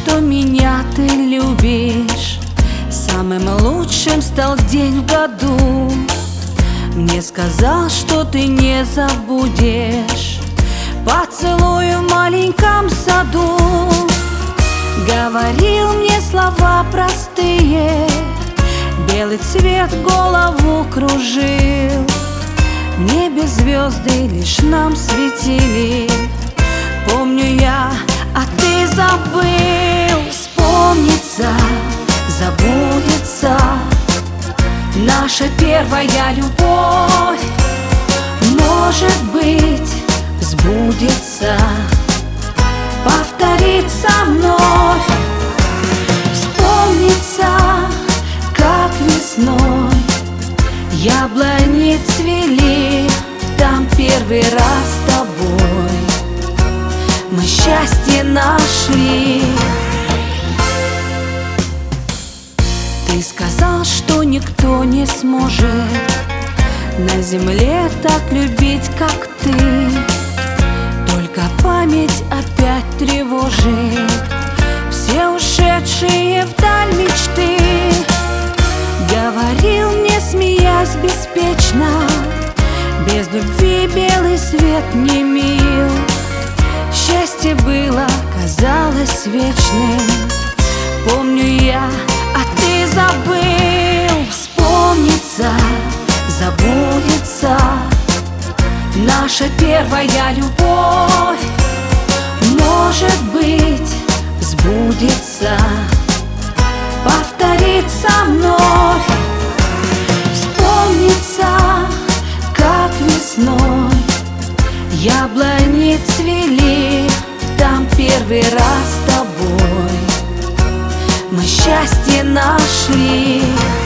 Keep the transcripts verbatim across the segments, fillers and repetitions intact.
что меня ты любишь. Самым лучшим стал день в году. Мне сказал, что ты не забудешь поцелуй в маленьком саду. Говорил мне слова простые, белый цвет голову кружил. В небе звезды лишь нам светили. Помню я, а ты забыл. Вспомнится, забудется наша первая любовь. Может быть, сбудется, повторится вновь. Вспомнится, как весной яблони цвели там первый раз с тобой. Мы счастье нашли. Ты сказал, что никто не сможет на земле так любить, как ты. Только память опять тревожит все ушедшие вдаль мечты. Говорил мне, смеясь беспечно, без любви белый свет не мил. Счастье было, казалось вечным. Помню я, а ты забыл. Вспомнится, забудется наша первая любовь. Может быть, сбудется, повторится вновь. Вспомнится, как весной яблони цвели там первый раз с тобой. Мы счастье нашли.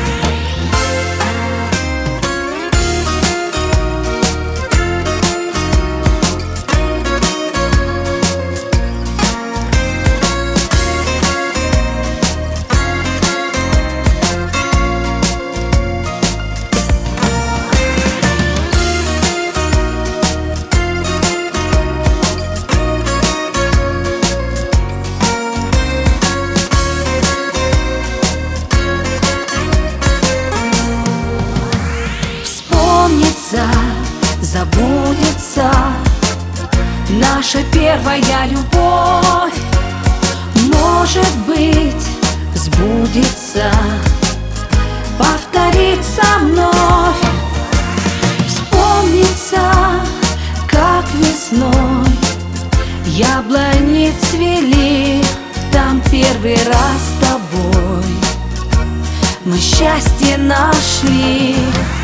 Забудется наша первая любовь. Может быть, сбудется, повторится вновь. Вспомнится, как весной яблони цвели там первый раз с тобой. Мы счастье нашли.